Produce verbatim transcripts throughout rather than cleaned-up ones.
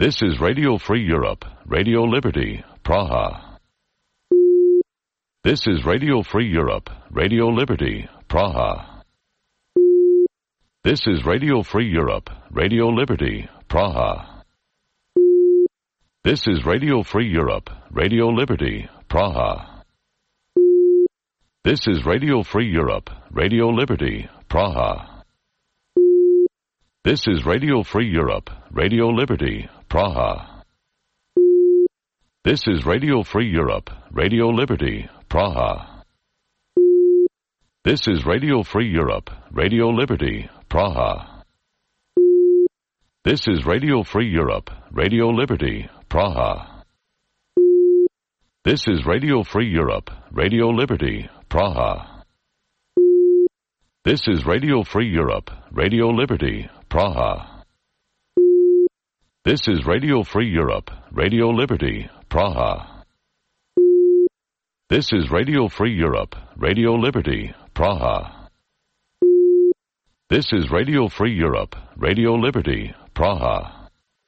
This is Radio Free Europe, Radio Liberty, Praha. This is Radio Free Europe, Radio Liberty, Praha. This is Radio Free Europe, Radio Liberty, Praha. This is Radio Free Europe, Radio Liberty, Praha. This is Radio Free Europe, Radio Liberty, Praha. This is Radio Free Europe, Radio Liberty, Praha. This is Radio Free Europe, Radio Liberty, Praha. This is Radio Free Europe, Radio Liberty, Praha. This is Radio Free Europe, Radio Liberty, Praha. This is Radio Free Europe, Radio Liberty, Praha. This is Radio Free Europe, Radio Liberty, Praha. This is Radio Free Europe, Radio Liberty, Praha. This is Radio Free Europe, Radio Liberty, Praha. This is Radio Free Europe, Radio Liberty, Praha.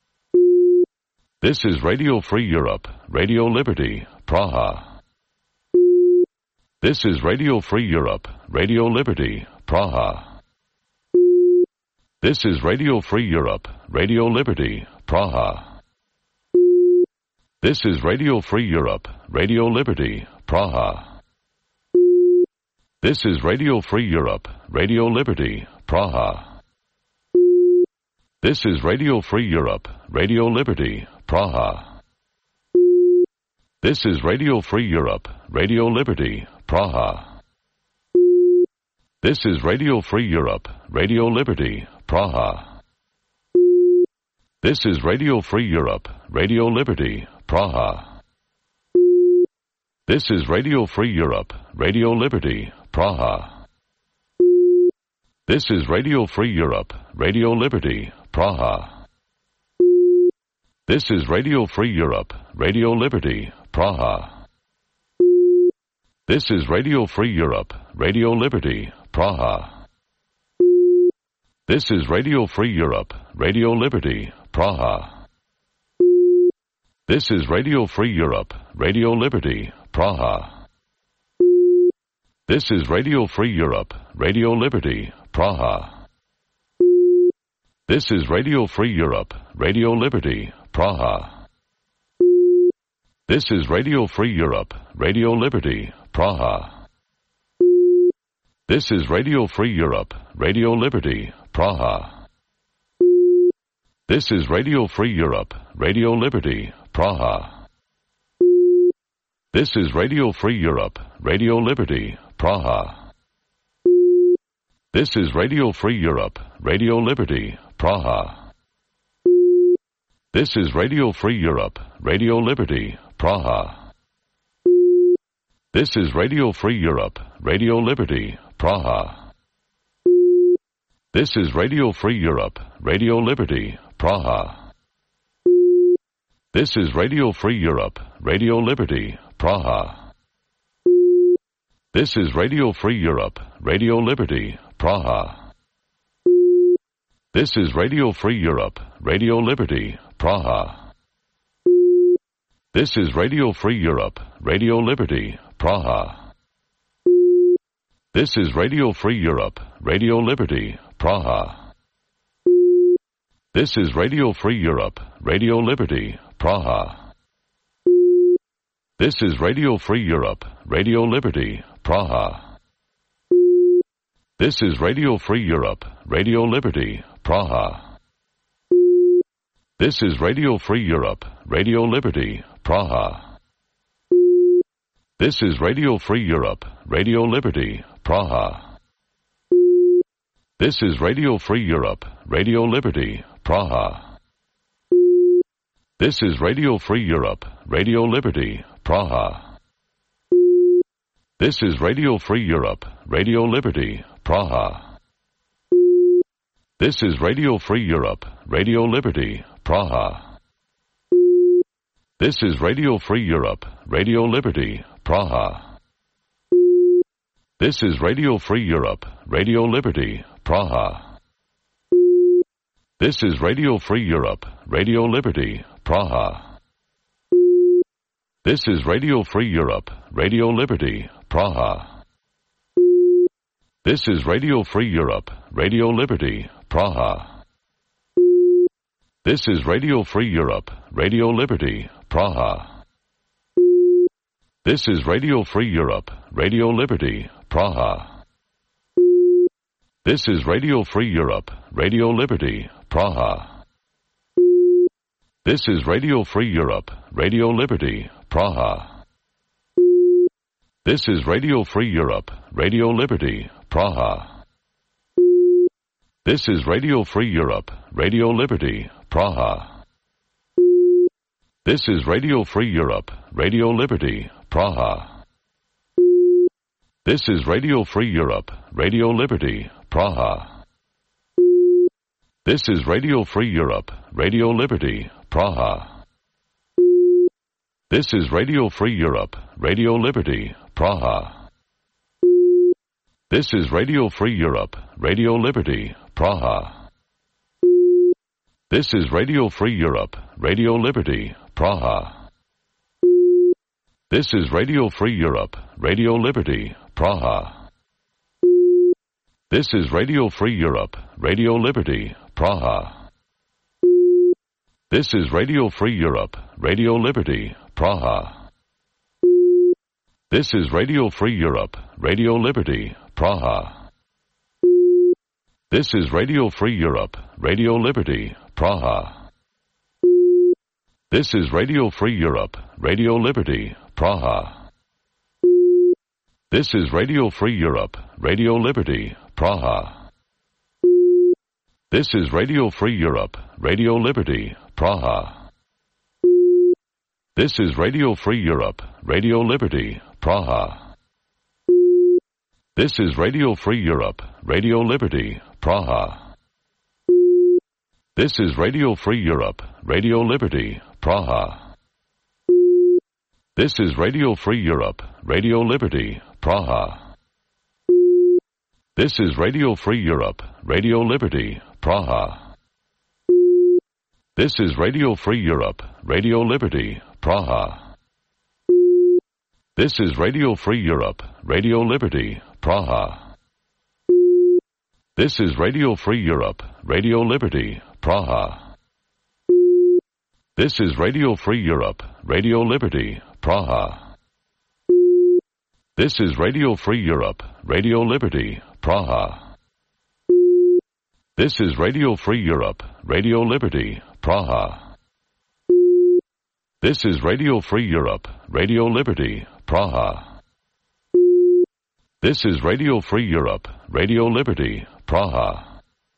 This is Radio Free Europe, Radio Liberty, Praha. This is Radio Free Europe, Radio Liberty, Praha. This is Radio Free Europe, Radio Liberty, Praha. This is Radio Free Europe, Radio Liberty, Praha. This is Radio Free Europe, Radio Liberty, Praha. This is Radio Free Europe, Radio Liberty, Praha. This is Radio Free Europe, Radio Liberty, Praha. This is Radio Free Europe, Radio Liberty, Praha. This is Radio Free Europe, Radio Liberty, Praha. This is Radio Free Europe, Radio Liberty, Praha. This is Radio Free Europe, Radio Liberty, Praha. This is Radio Free Europe, Radio Liberty, Praha. This is Radio Free Europe, Radio Liberty, Praha. This is Radio Free Europe, Radio Liberty, Praha. This is Radio Free Europe, Radio Liberty, Praha. This is Radio Free Europe, Radio Liberty, Praha. This is Radio Free Europe, Radio Liberty, Praha. This is Radio Free Europe, Radio Liberty, Praha. This is Radio Free Europe, Radio Liberty, Praha. This is Radio Free Europe, Radio Liberty, Praha. This is Radio Free Europe, Radio Liberty, Praha. This is Radio Free Europe, Radio Liberty, Praha. This is Radio Free Europe, Radio Liberty, Praha. This is Radio Free Europe, Radio Liberty, Praha. This is Radio Free Europe, Radio Liberty, Praha. This is Radio Free Europe, Radio Liberty, Praha. This is Radio Free Europe, Radio Liberty, Praha. This is Radio Free Europe, Radio Liberty, Praha. This is Radio Free Europe, Radio Liberty, Praha. This is Radio Free Europe, Radio Liberty, Praha. This is Radio Free Europe, Radio Liberty, Praha. This is Radio Free Europe, Radio Liberty, Praha. This is Radio Free Europe, Radio Liberty, Praha. This is Radio Free Europe, Radio Liberty, Praha. This is Radio Free Europe, Radio Liberty, Praha. This is Radio Free Europe, Radio Liberty, Praha. This is Radio Free Europe, Radio Liberty, Praha. This is Radio Free Europe, Radio Liberty, Praha. This is Radio Free Europe, Radio Liberty, Praha. This is Radio Free Europe, Radio Liberty, Praha. This is Radio Free Europe, Radio Liberty, Praha. This is Radio Free Europe, Radio Liberty, Praha. This is Radio Free Europe, Radio Liberty, Praha. This is Radio Free Europe, Radio Liberty, Praha. This is Radio Free Europe, Radio Liberty, Praha. This is Radio Free Europe, Radio Liberty, Praha. This is Radio Free Europe, Radio Liberty, Praha. This is Radio Free Europe, Radio Liberty, Praha. This is Radio Free Europe, Radio Liberty, Praha. This is Radio Free Europe, Radio Liberty, Praha. This is Radio Free Europe, Radio Liberty, Praha. This is Radio Free Europe, Radio Liberty, Praha. This is Radio Free Europe, Radio Liberty, Praha. This is Radio Free Europe, Radio Liberty, Praha. This is Radio Free Europe, Radio Liberty, Praha. This is Radio Free Europe, Radio Liberty, Praha. This is Radio Free Europe, Radio Liberty, Praha. This is Radio Free Europe, Radio Liberty, Praha. This is Radio Free Europe, Radio Liberty, Praha. This is Radio Free Europe, Radio Liberty, Praha. This is Radio Free Europe, Radio Liberty, Praha. This is Radio Free Europe, Radio Liberty, Praha. This is Radio Free Europe, Radio Liberty, Praha. This is Radio Free Europe, Radio Liberty, Praha. This is Radio Free Europe, Radio Liberty, Praha. This is Radio Free Europe, Radio Liberty, Praha. This is Radio Free Europe, Radio Liberty, Praha. This is Radio Free Europe, Radio Liberty, Praha. This is Radio Free Europe, Radio Liberty, Praha. This is Radio Free Europe, Radio Liberty, Praha. This is Radio Free Europe, Radio Liberty, Praha. This is Radio Free Europe, Radio Liberty, Praha. This is Radio Free Europe, Radio Liberty, Praha. This is Radio Free Europe, Radio Liberty, Praha. This is Radio Free Europe, Radio Liberty, Praha. This is Radio Free Europe, Radio Liberty, Praha. This is Radio Free Europe, Radio Liberty, Praha.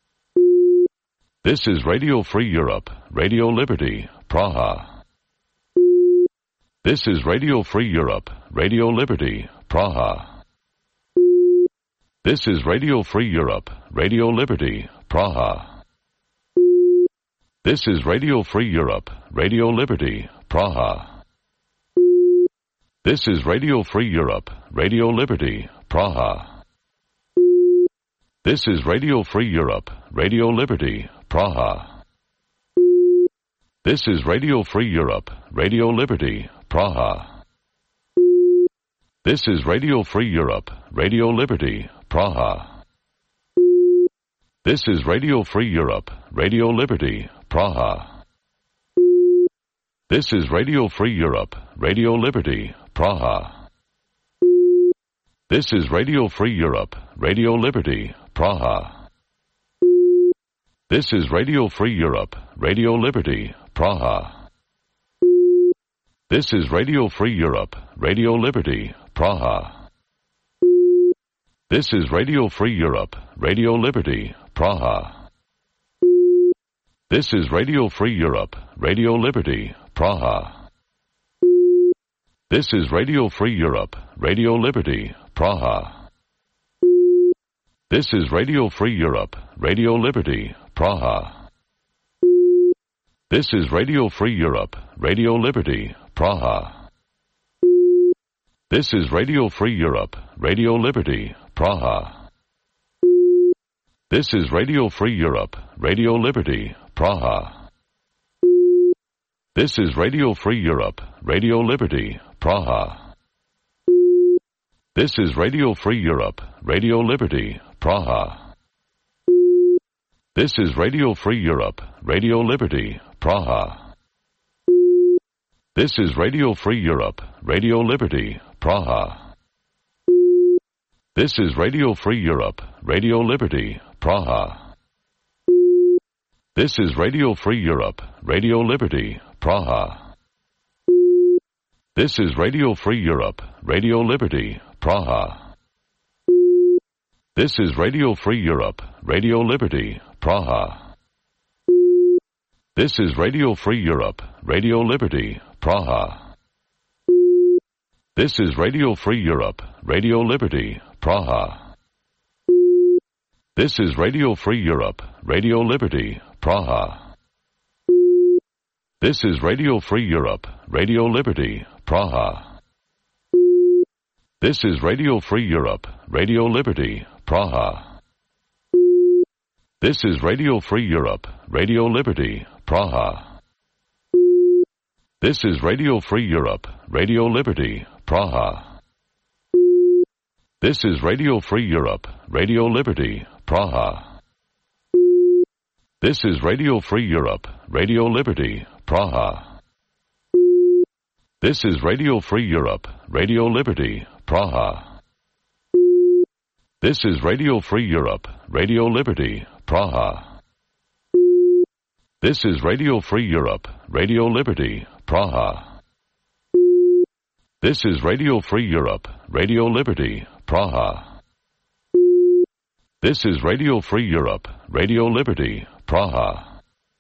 This is Radio Free Europe, Radio Liberty, Praha. This is Radio Free Europe, Radio Liberty, Praha. This is Radio Free Europe, Radio Liberty, Praha. This is Radio Free Europe, Radio Liberty, Praha. This is Radio Free Europe, Radio Liberty, Praha. This is Radio Free Europe, Radio Liberty, Praha. This is Radio Free Europe, Radio Liberty, Praha. This is Radio Free Europe, Radio Liberty, Praha. This is Radio Free Europe, Radio Liberty, Praha. This is Radio Free Europe, Radio Liberty, Praha. This is Radio Free Europe, Radio Liberty, Praha. This is Radio Free Europe, Radio Liberty, Praha. This is Radio Free Europe, Radio Liberty, Praha. This is Radio Free Europe, Radio Liberty, Praha. This is Radio Free Europe, Radio Liberty, Praha. This is Radio Free Europe, Radio Liberty, Praha. This is Radio Free Europe, Radio Liberty, Praha. This is Radio Free Europe, Radio Liberty, Praha. This is Radio Free Europe, Radio Liberty, Praha. This is Radio Free Europe, Radio Liberty, Praha. This is Radio Free Europe, Radio Liberty, Praha. This is Radio Free Europe, Radio Liberty, Praha. This is Radio Free Europe, Radio Liberty, Praha. This is Radio Free Europe, Radio Liberty, Praha. This is Radio Free Europe, Radio Liberty, Praha. This is Radio Free Europe, Radio Liberty, Praha. This is Radio Free Europe, Radio Liberty, Praha. This is Radio Free Europe, Radio Liberty, Praha. This is Radio Free Europe, Radio Liberty, Praha. This is Radio Free Europe, Radio Liberty, Praha. This is Radio Free Europe, Radio Liberty, Praha. This is Radio Free Europe, Radio Liberty, Praha. This is Radio Free Europe, Radio Liberty, Praha. This is Radio Free Europe, Radio Liberty, Praha. This is Radio Free Europe, Radio Liberty, Praha. This is Radio Free Europe, Radio Liberty, Praha. This is Radio Free Europe, Radio Liberty, Praha. This is Radio Free Europe, Radio Liberty, Praha. This is Radio Free Europe, Radio Liberty, Praha. This is Radio Free Europe, Radio Liberty, Praha. This is Radio Free Europe, Radio Liberty, Praha. This is Radio Free Europe, Radio Liberty, Praha.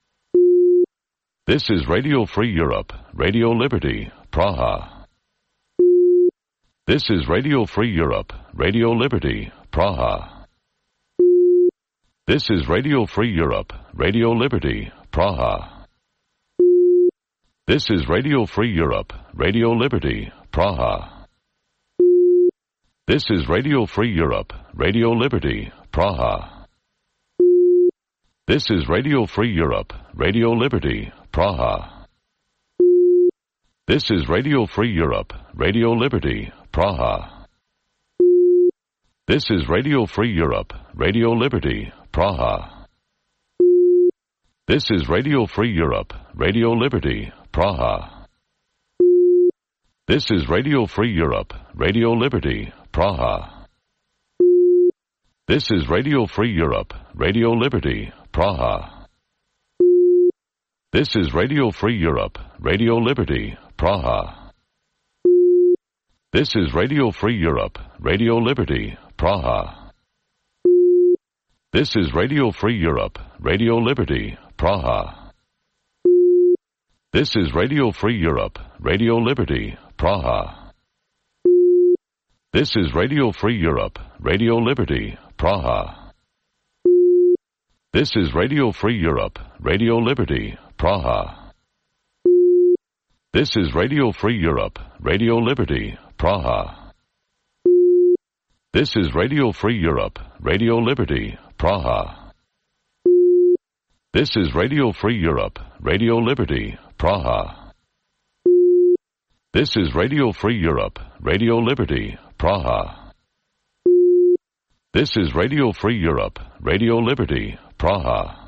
This is Radio Free Europe, Radio Liberty, Praha. This is Radio Free Europe, Radio Liberty, Praha. This is Radio Free Europe, Radio Liberty, Praha. This is Radio Free Europe, Radio Liberty, Praha. This is Radio Free Europe, Radio Liberty, Praha. This is Radio Free Europe, Radio Liberty, Praha. This is Radio Free Europe, Radio Liberty, Praha. This is Radio Free Europe, Radio Liberty, Praha. This is Radio Free Europe, Radio Liberty, Praha. This is Radio Free Europe, Radio Liberty, Praha. This is Radio Free Europe, Radio Liberty, Praha. This is Radio Free Europe, Radio Liberty, Praha. This is Radio Free Europe, Radio Liberty, Praha. This is Radio Free Europe, Radio Liberty, Praha. This is Radio Free Europe, Radio Liberty, Praha. This is Radio Free Europe, Radio Liberty, Praha. This is Radio Free Europe, Radio Liberty, Praha. This is Radio Free Europe, Radio Liberty, Praha. This is Radio Free Europe, Radio Liberty, Praha. This is Radio Free Europe, Radio Liberty, Praha. This is Radio Free Europe, Radio Liberty, Praha. This is Radio Free Europe, Radio Liberty, Praha.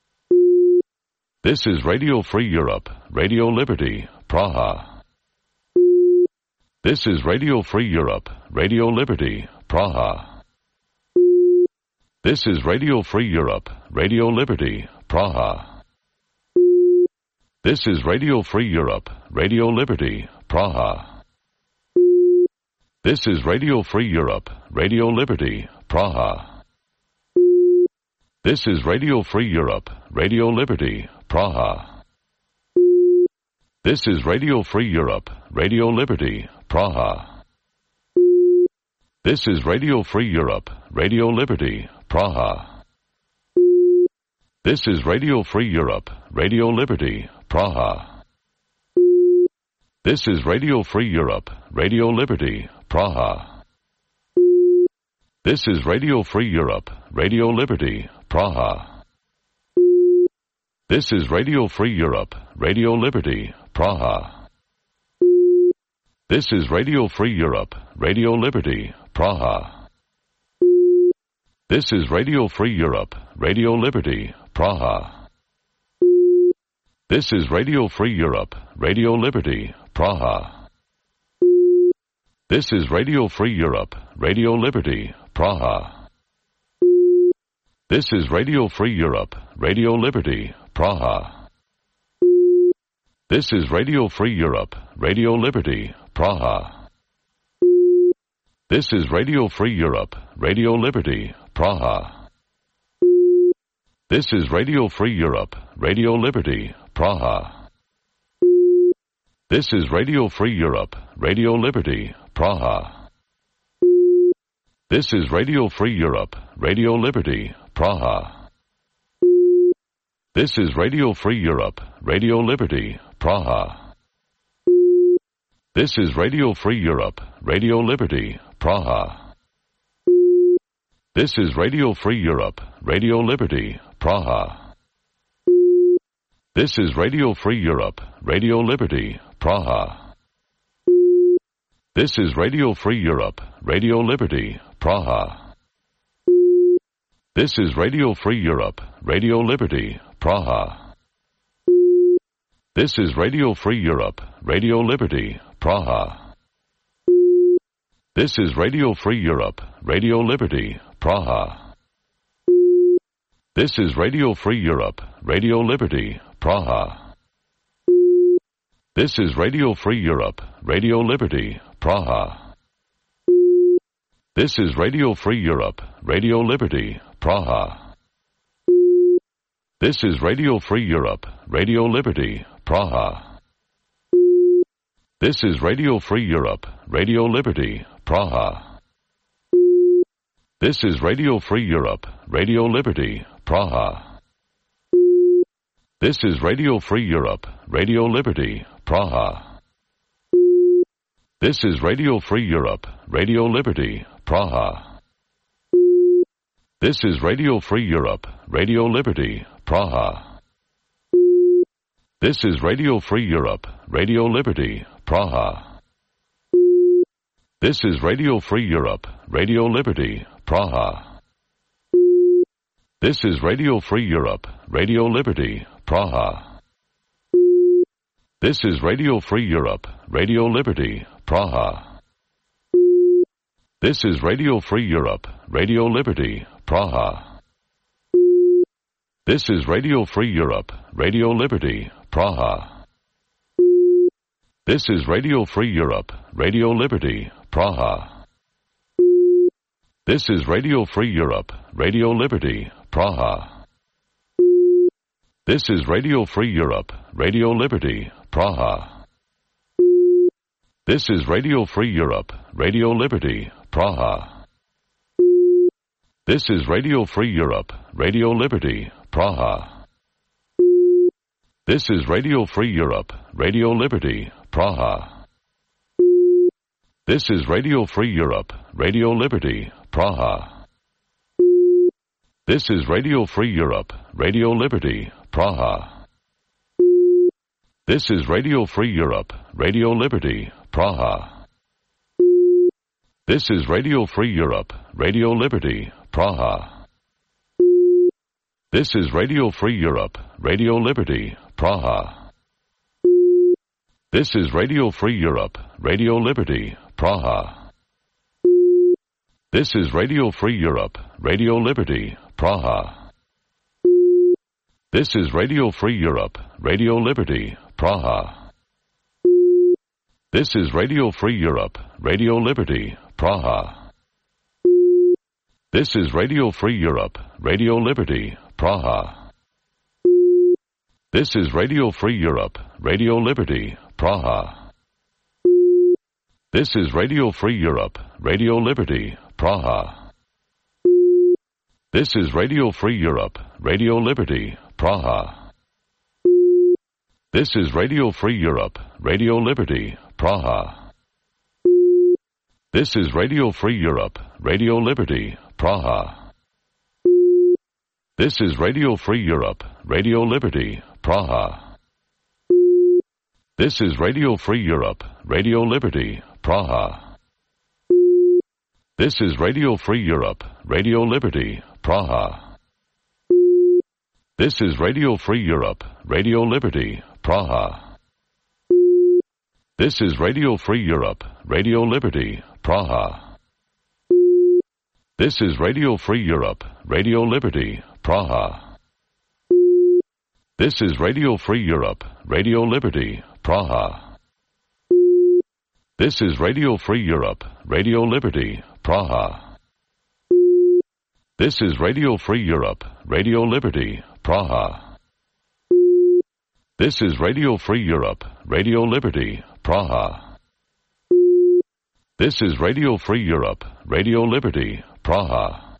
This is Radio Free Europe, Radio Liberty, Praha. This is Radio Free Europe, Radio Liberty, Praha. This is Radio Free Europe, Radio Liberty, Praha. This is Radio Free Europe, Radio Liberty, Praha. This is Radio Free Europe, Radio Liberty, Praha. This is Radio Free Europe, Radio Liberty, Praha. This is Radio Free Europe, Radio Liberty, Praha. This is Radio Free Europe, Radio Liberty, Praha. This is Radio Free Europe, Radio Liberty, Praha. This is Radio Free Europe, Radio Liberty, Praha. This is Radio Free Europe, Radio Liberty, Praha. This is Radio Free Europe, Radio Liberty, Praha. This is Radio Free Europe, Radio Liberty, Praha. This is Radio Free Europe, Radio Liberty, Praha. This is Radio Free Europe, Radio Liberty, Praha. This is Radio Free Europe, Radio Liberty, Praha. This is Radio Free Europe, Radio Liberty, Praha. This is Radio Free Europe, Radio Liberty, Praha. This is Radio Free Europe, Radio Liberty, Praha. This is Radio Free Europe, Radio Liberty, Praha. This is Radio Free Europe, Radio Liberty, Praha. This is Radio Free Europe, Radio Liberty, Praha. This is Radio Free Europe, Radio Liberty, Praha. This is Radio Free Europe, Radio Liberty, Praha. This is Radio Free Europe, Radio Liberty, Praha. This is Radio Free Europe, Radio Liberty, Praha. This is Radio Free Europe, Radio Liberty, Praha. This is Radio Free Europe, Radio Liberty, Praha. This is Radio Free Europe, Radio Liberty, Praha. This is Radio Free Europe, Radio Liberty, Praha. This is Radio Free Europe, Radio Liberty, Praha. This is Radio Free Europe, Radio Liberty, Praha. This is Radio Free Europe, Radio Liberty, Praha. This is Radio Free Europe, Radio Liberty, Praha. This is Radio Free Europe, Radio Liberty, Praha. This is Radio Free Europe, Radio Liberty, Praha. This is Radio Free Europe, Radio Liberty, Praha. This is Radio Free Europe, Radio Liberty, Praha. This is Radio Free Europe, Radio Liberty, Praha. This is Radio Free Europe, Radio Liberty, Praha. This is Radio Free Europe, Radio Liberty, Praha. This is Radio Free Europe, Radio Liberty, Praha. This is Radio Free Europe, Radio Liberty, Praha. This is Radio Free Europe, Radio Liberty, Praha. This is Radio Free Europe, Radio Liberty, Praha. This is Radio Free Europe, Radio Liberty, Praha. This is Radio Free Europe, Radio Liberty, Praha. This is Radio Free Europe, Radio Liberty, Praha. This is Radio Free Europe, Radio Liberty, Praha. This is Radio Free Europe, Radio Liberty, Praha. This is Radio Free Europe, Radio Liberty, Praha. This is Radio Free Europe, Radio Liberty, Praha. This is Radio Free Europe, Radio Liberty, Praha. This is Radio Free Europe, Radio Liberty, Praha. This is Radio Free Europe, Radio Liberty, Praha. This is Radio Free Europe, Radio Liberty, Praha. This is Radio Free Europe, Radio Liberty, Praha. This is Radio Free Europe, Radio Liberty, Praha. This is Radio Free Europe, Radio Liberty, Praha. This is Radio Free Europe, Radio Liberty, Praha. This is Radio Free Europe, Radio Liberty, Praha. This is Radio Free Europe, Radio Liberty, Praha. This is Radio Free Europe, Radio Liberty, Praha. This is Radio Free Europe, Radio Liberty, Praha. This is Radio Free Europe, Radio Liberty, Praha. This is Radio Free Europe, Radio Liberty, Praha. This is Radio Free Europe, Radio Liberty, Praha. This is Radio Free Europe, Radio Liberty, Praha. This is Radio Free Europe, Radio Liberty, Praha. This is Radio Free Europe, Radio Liberty, Praha. This is Radio Free Europe, Radio Liberty, Praha. This is Radio Free Europe, Radio Liberty, Praha. This is Radio Free Europe, Radio Liberty, Praha. This is Radio Free Europe, Radio Liberty, Praha. This is Radio Free Europe, Radio Liberty, Praha. This is Radio Free Europe, Radio Liberty, Praha. This is Radio Free Europe, Radio Liberty, Praha.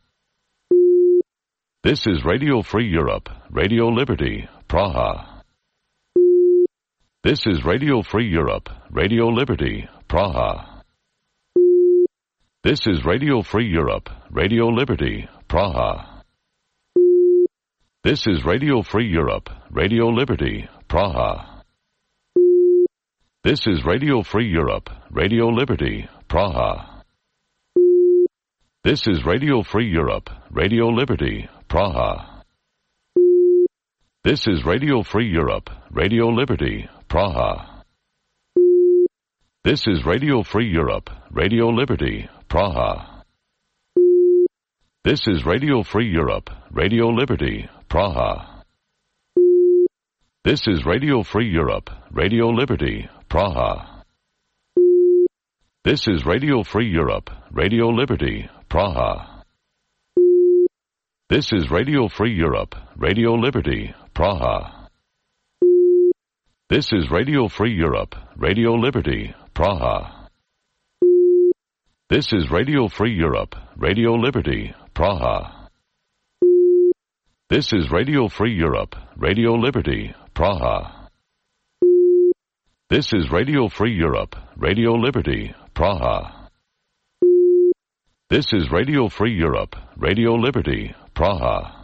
This is Radio Free Europe, Radio Liberty, Praha. This is Radio Free Europe, Radio Liberty, Praha. This is Radio Free Europe, Radio Liberty, Praha. This is Radio Free Europe, Radio Liberty, Praha. This is Radio Free Europe, Radio Liberty, Praha. This is Radio Free Europe, Radio Liberty, Praha. This is Radio Free Europe, Radio Liberty, Praha. This is Radio Free Europe, Radio Liberty, Praha. This is Radio Free Europe, Radio Liberty, Praha. This is Radio Free Europe, Radio Liberty, Praha. This is Radio Free Europe, Radio Liberty, Praha. This is Radio Free Europe, Radio Liberty, Praha. This is Radio Free Europe, Radio Liberty, Praha. This is Radio Free Europe, Radio Liberty, Praha. This is Radio Free Europe, Radio Liberty, Praha. This is Radio Free Europe, Radio Liberty, Praha. This is Radio Free Europe, Radio Liberty, Praha.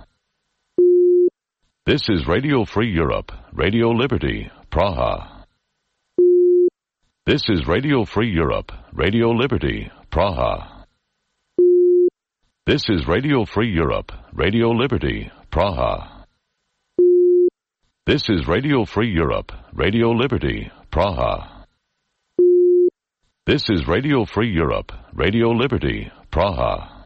This is Radio Free Europe, Radio Liberty, Praha. This is Radio Free Europe, Radio Liberty, Praha. This is Radio Free Europe, Radio Liberty, Praha. This is Radio Free Europe, Radio Liberty, Praha. This is Radio Free Europe, Radio Liberty, Praha.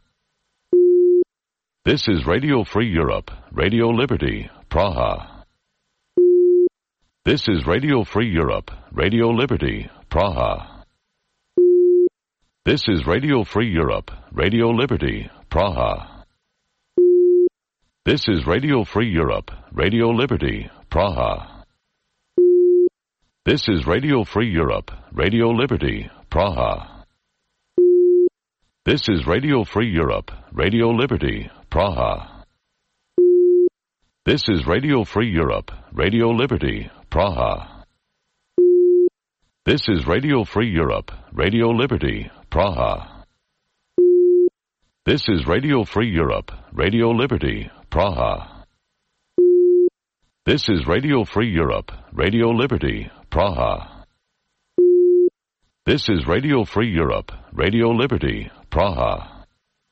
This is Radio Free Europe, Radio Liberty, Praha. This is Radio Free Europe, Radio Liberty, Praha. This is Radio Free Europe, Radio Liberty, Praha. This is Radio Free Europe, Radio Liberty, Praha. This is Radio Free Europe, Radio Liberty, Praha. This is Radio Free Europe, Radio Liberty, Praha. This is Radio Free Europe, Radio Liberty, Praha. This is Radio Free Europe, Radio Liberty, Praha. This is Radio Free Europe, Radio Liberty, Praha. This is Radio Free Europe, Radio Liberty, Praha. This is Radio Free Europe, Radio Liberty, Praha.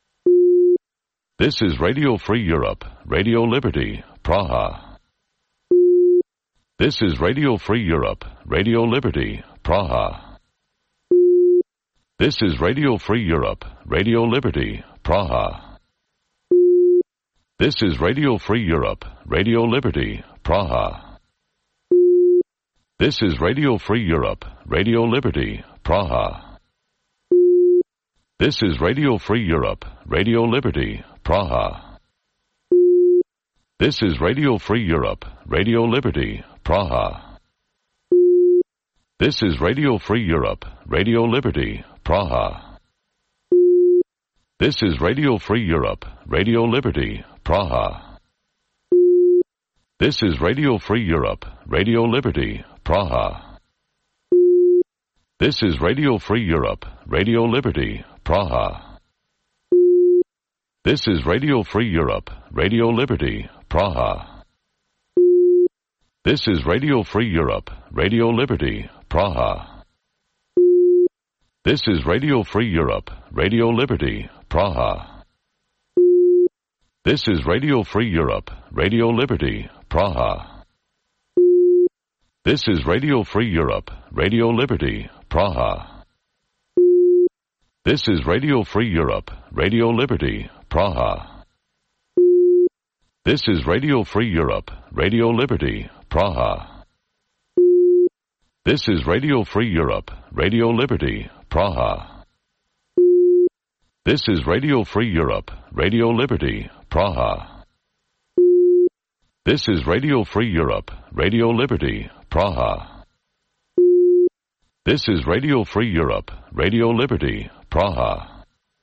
This is Radio Free Europe, Radio Liberty, Praha. This is Radio Free Europe, Radio Liberty, Praha. This is Radio Free Europe, Radio Liberty, Praha. This is Radio Free Europe, Radio Liberty, Praha. This is Radio Free Europe, Radio Liberty, Praha. This is Radio Free Europe, Radio Liberty, Praha. This is Radio Free Europe, Radio Liberty, Praha. This is Radio Free Europe, Radio Liberty, Praha. This is Radio Free Europe, Radio Liberty, Praha. This is Radio Free Europe, Radio Liberty, Praha. This is Radio Free Europe, Radio Liberty, Praha. This is Radio Free Europe, Radio Liberty, Praha. This is Radio Free Europe, Radio Liberty, Praha. This is Radio Free Europe, Radio Liberty, Praha. This is Radio Free Europe, Radio Liberty, Praha. This is Radio Free Europe, Radio Liberty, Praha. This is Radio Free Europe, Radio Liberty, Praha. This is Radio Free Europe, Radio Liberty, Praha. This is Radio Free Europe, Radio Liberty, Praha. This is Radio Free Europe, Radio Liberty, Praha. This is Radio Free Europe, Radio Liberty, Praha. This is Radio Free Europe, Radio Liberty, Praha.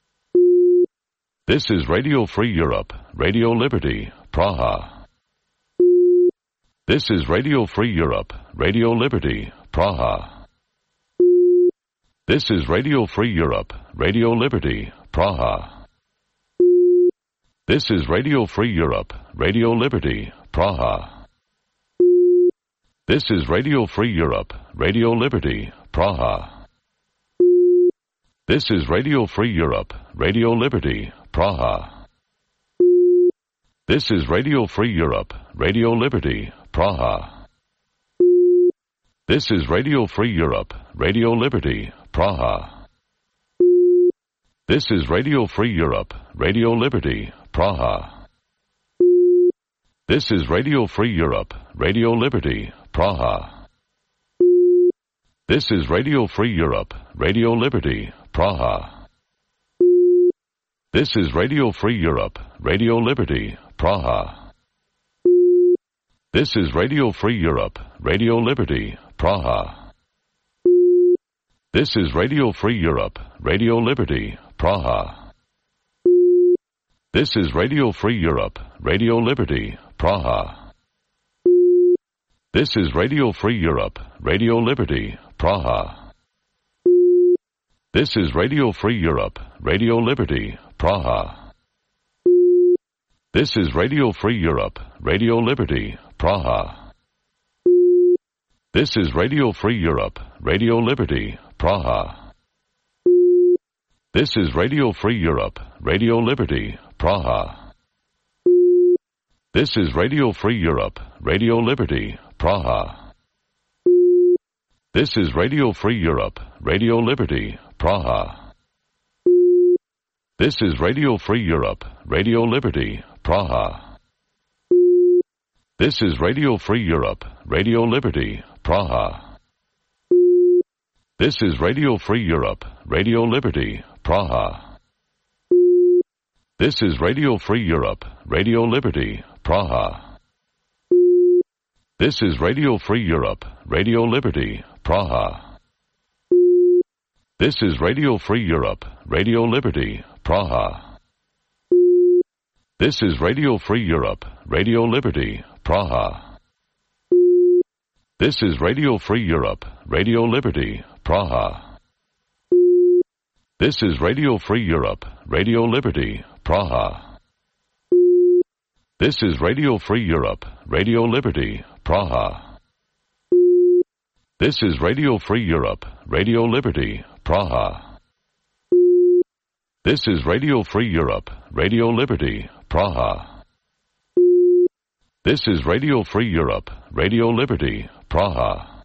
This is Radio Free Europe, Radio Liberty, Praha. This is Radio Free Europe, Radio Liberty, Praha. This is Radio Free Europe, Radio Liberty, Praha. This is Radio Free Europe, Radio Liberty, Praha. This is Radio Free Europe, Radio Liberty, Praha. This is Radio Free Europe, Radio Liberty, Praha. This is Radio Free Europe, Radio Liberty, Praha. This is Radio Free Europe, Radio Liberty, Praha. This is Radio Free Europe, Radio Liberty, Praha. This is Radio Free Europe, Radio Liberty, Praha. This is Radio Free Europe, Radio Liberty, Praha. This is Radio Free Europe, Radio Liberty, Praha. This is Radio Free Europe, Radio Liberty, Praha. This is Radio Free Europe, Radio Liberty, Praha. This is Radio Free Europe, Radio Liberty, Praha. This is Radio Free Europe, Radio Liberty, Praha. This is Radio Free Europe, Radio Liberty, Praha. This is Radio Free Europe, Radio Liberty, Praha. This is Radio Free Europe, Radio Liberty, Praha. This is Radio Free Europe, Radio Liberty, Praha. This is Radio Free Europe, Radio Liberty, Praha. This is Radio Free Europe, Radio Liberty, Praha. This is Radio Free Europe, Radio Liberty, Praha. This is Radio Free Europe, Radio Liberty, Praha. This is Radio Free Europe, Radio Liberty, Praha. This is Radio Free Europe, Radio Liberty, Praha. This is Radio Free Europe, Radio Liberty, Praha. This is Radio Free Europe, Radio Liberty, Praha. This is Radio Free Europe, Radio Liberty, Praha. This is Radio Free Europe, Radio Liberty, Praha. This is Radio Free Europe, Radio Liberty, Praha. This is Radio Free Europe, Radio Liberty, Praha. This is Radio Free Europe, Radio Liberty, Praha. This is Radio Free Europe, Radio Liberty, Praha. This is Radio Free Europe, Radio Liberty, Praha.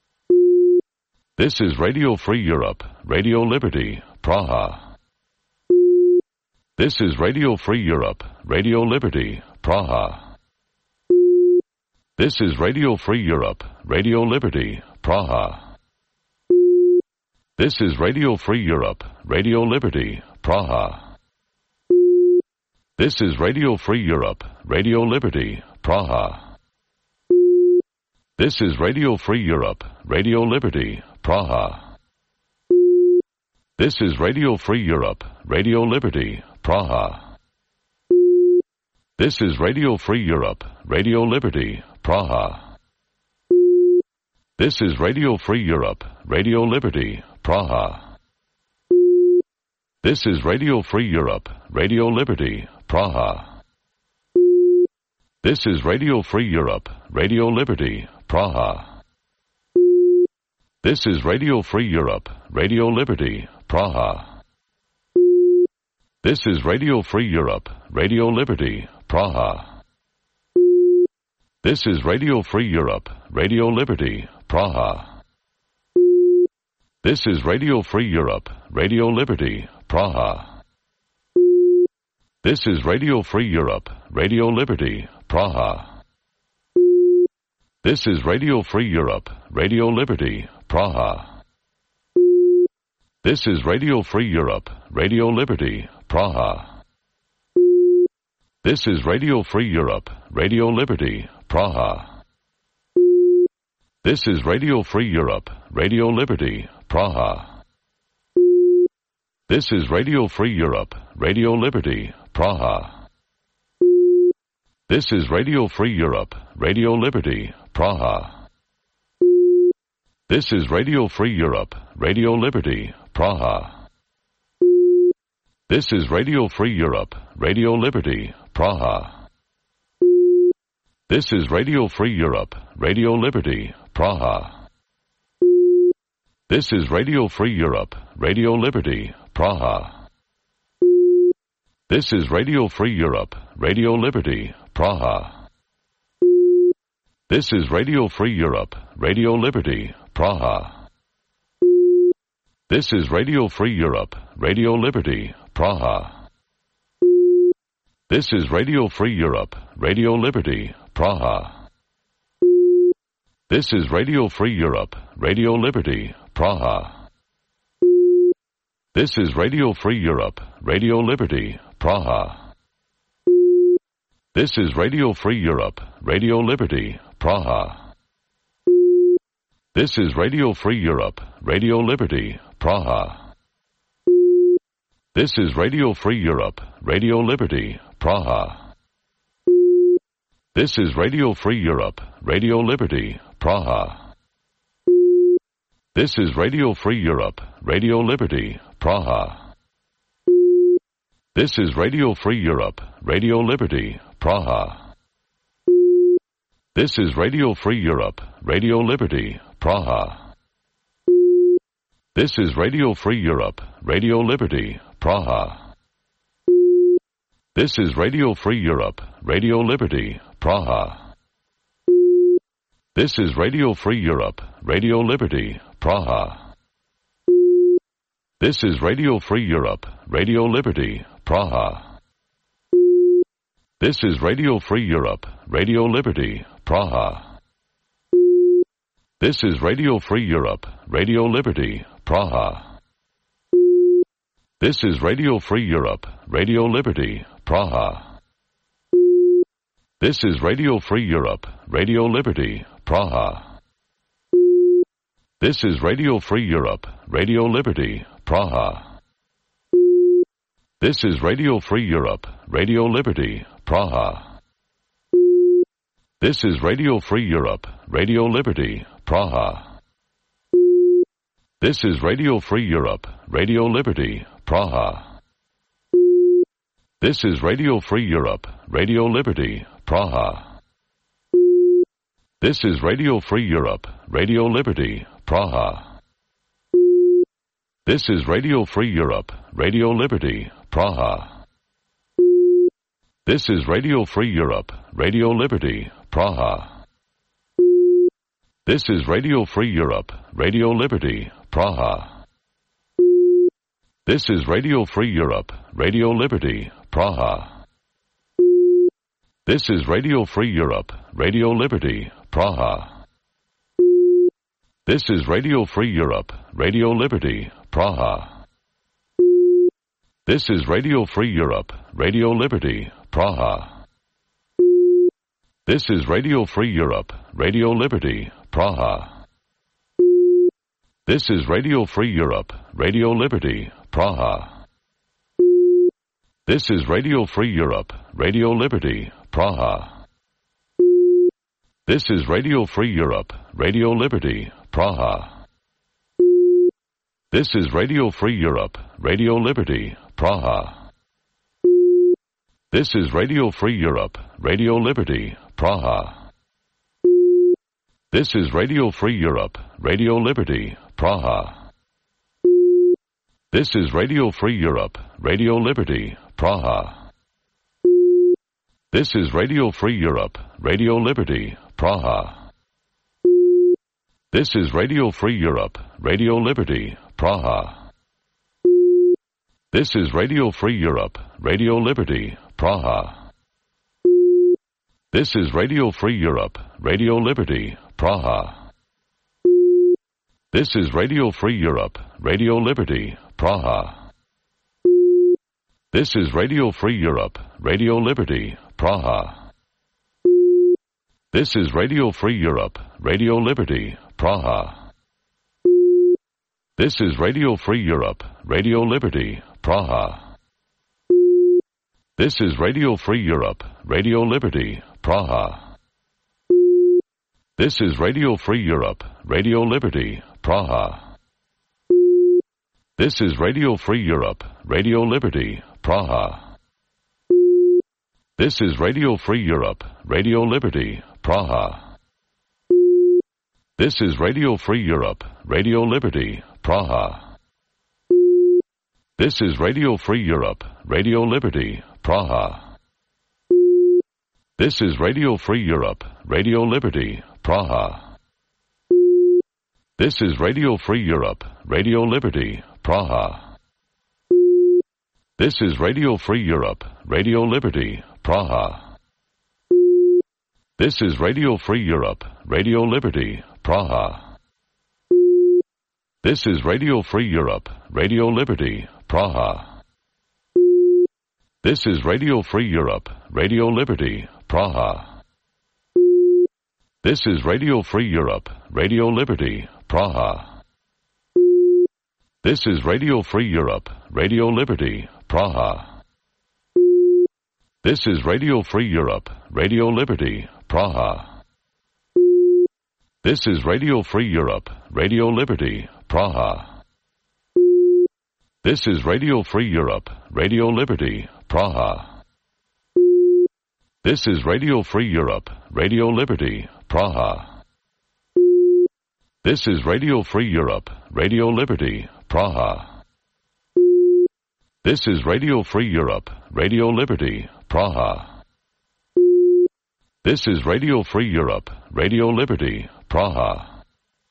This is Radio Free Europe, Radio Liberty, Praha. This is Radio Free Europe, Radio Liberty, Praha. This is Radio Free Europe, Radio Liberty, Praha. This is Radio Free Europe, Radio Liberty, Praha. This is Radio Free Europe, Radio Liberty, Praha. This is Radio Free Europe, Radio Liberty, Praha. This is Radio Free Europe, Radio Liberty, Praha. This is Radio Free Europe, Radio Liberty, Praha. This is Radio Free Europe, Radio Liberty, Praha. This is Radio Free Europe, Radio Liberty, Praha. This is Radio Free Europe, Radio Liberty, Praha. This is Radio Free Europe, Radio Liberty, Praha. This is Radio Free Europe, Radio Liberty, Praha. This is Radio Free Europe, Radio Liberty, Praha. This is Radio Free Europe, Radio Liberty, Praha. This is Radio Free Europe, Radio Liberty, Praha. This is Radio Free Europe, Radio Liberty, Praha. This is Radio Free Europe, Radio Liberty, Praha. This is Radio Free Europe, Radio Liberty, Praha. This is Radio Free Europe, Radio Liberty, Praha. This is Radio Free Europe, Radio Liberty, Praha. This is Radio Free Europe, Radio Liberty, Praha. This is Radio Free Europe, Radio Liberty, Praha. This is Radio Free Europe, Radio Liberty, Praha. This is Radio Free Europe, Radio Liberty, Praha. This is Radio Free Europe, Radio Liberty, Praha. This is Radio Free Europe, Radio Liberty, Praha. This is Radio Free Europe, Radio Liberty, Praha. This is Radio Free Europe, Radio Liberty, Praha. This is Radio Free Europe, Radio Liberty, Praha. This is Radio Free Europe, Radio Liberty, Praha. This is Radio Free Europe, Radio Liberty, Praha. This is Radio Free Europe, Radio Liberty, Praha. This is Radio Free Europe, Radio Liberty, Praha. This is Radio Free Europe, Radio Liberty, Praha. This is Radio Free Europe, Radio Liberty, Praha. This is Radio Free Europe, Radio Liberty, Praha. This is Radio Free Europe, Radio Liberty, Praha. This is Radio Free Europe, Radio Liberty, Praha. This is Radio Free Europe, Radio Liberty, Praha. This is Radio Free Europe, Radio Liberty, Praha. This is Radio Free Europe, Radio Liberty, Praha. This is Radio Free Europe, Radio Liberty, Praha. This is Radio Free Europe, Radio Liberty, Praha. This is Radio Free Europe, Radio Liberty, Praha. This is Radio Free Europe, Radio Liberty, Praha. This is Radio Free Europe, Radio Liberty, Praha. This is Radio Free Europe, Radio Liberty, Praha. This is Radio Free Europe, Radio Liberty, Praha. This is Radio Free Europe, Radio Liberty, Praha. This is Radio Free Europe, Radio Liberty, Praha. This is Radio Free Europe, Radio Liberty, Praha. This is Radio Free Europe, Radio Liberty, Praha. This is Radio Free Europe, Radio Liberty, Praha. This is Radio Free Europe, Radio Liberty, Praha. This is Radio Free Europe, Radio Liberty, Praha. This is Radio Free Europe, Radio Liberty, Praha. This is Radio Free Europe, Radio Liberty, Praha. This is Radio Free Europe, Radio Liberty, Praha. This is Radio Free Europe, Radio Liberty, Praha. This is Radio Free Europe, Radio Liberty, Praha. This is Radio Free Europe, Radio Liberty, Praha. This is Radio Free Europe, Radio Liberty, Praha. This is Radio Free Europe, Radio Liberty, Praha. This is Radio Free Europe, Radio Liberty, Praha. This is Radio Free Europe, Radio Liberty, Praha. This is Radio Free Europe, Radio Liberty, Praha. This is Radio Free Europe, Radio Liberty, Praha. This is Radio Free Europe, Radio Liberty, Praha. This is Radio Free Europe, Radio Liberty, Praha. This is Radio Free Europe, Radio Liberty, Praha. This is Radio Free Europe, Radio Liberty, Praha. This is Radio Free Europe, Radio Liberty, Praha. This is Radio Free Europe, Radio Liberty, Praha. This is Radio Free Europe, Radio Liberty, Praha. This is Radio Free Europe, Radio Liberty, Praha. This is Radio Free Europe, Radio Liberty, Praha. This is Radio Free Europe, Radio Liberty, Praha. This is Radio Free Europe, Radio Liberty, Praha. This is Radio Free Europe, Radio Liberty, Praha. This is Radio Free Europe, Radio Liberty, Praha. This is Radio Free Europe, Radio Liberty, Praha. This is Radio Free Europe, Radio Liberty, Praha. This is Radio Free Europe, Radio Liberty, Praha. This is Radio Free Europe, Radio Liberty, Praha. This is Radio Free Europe, Radio Liberty, Praha. This is Radio Free Europe, Radio Liberty, Praha. This is Radio Free Europe, Radio Liberty, Praha. This is Radio Free Europe, Radio Liberty, Praha. This is Radio Free Europe, Radio Liberty, Praha. This is Radio Free Europe, Radio Liberty, Praha. This is Radio Free Europe, Radio Liberty, Praha. This is Radio Free Europe, Radio Liberty, Praha. This is Radio Free Europe, Radio Liberty, Praha. This is Radio Free Europe, Radio Liberty, Praha. This is Radio Free Europe, Radio Liberty, Praha. This is Radio Free Europe, Radio Liberty, Praha.